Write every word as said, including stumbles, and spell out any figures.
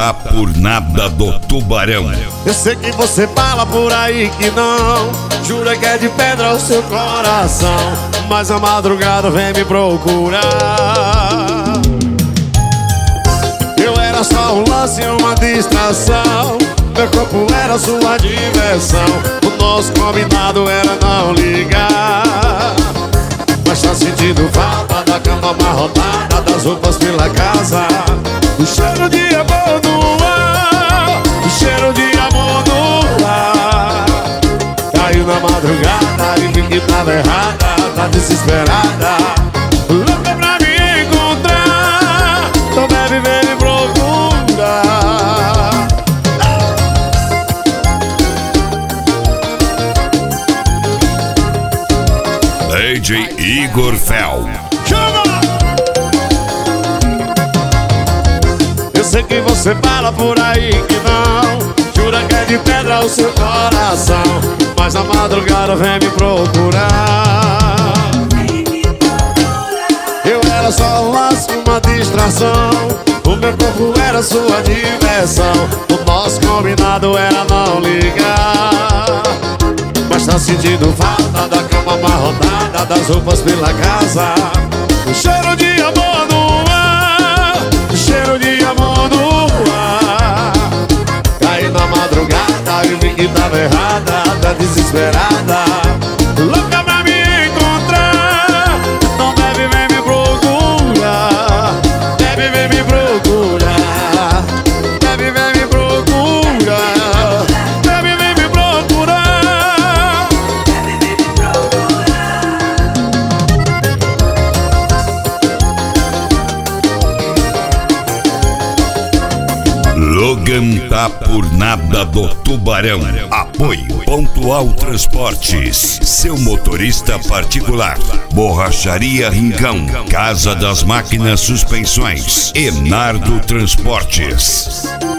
tá por nada do Tubarão. Eu sei que você fala por aí que não, jura que é de pedra o seu coração, mas a madrugada vem me procurar. Eu era só um lance, uma distração, meu corpo era sua diversão, o nosso combinado era não ligar. Mas tá sentindo falta da cama amarrotada, das roupas pela casa, o cheiro de amor no ar, o cheiro de amor no ar. Caiu na madrugada e vi que tava errada, tá desesperada, louca pra me encontrar, então bebe, vem me procurar. D J Igor Fel. Eu sei que você fala por aí que não, jura que é de pedra o seu coração, mas a madrugada vem me procurar. Eu era só um laço, uma distração, o meu corpo era sua diversão, o nosso combinado era não ligar. Mas tá sentindo falta da cama amarrotada, das roupas pela casa, o cheiro de amor no ar, o cheiro de amor no ar. Caí na madrugada e vi que tava errada, tá desesperada, louca pra me encontrar, então bebe, vem me procurar, bebe, vem me procurar, bebe, vem me procurar, bebe, vem me procurar. Logan tá por nada do Tubarão. Apoio Pontual Transportes, seu motorista particular. Borracharia Rincão, Casa das Máquinas Suspensões, Enardo Transportes.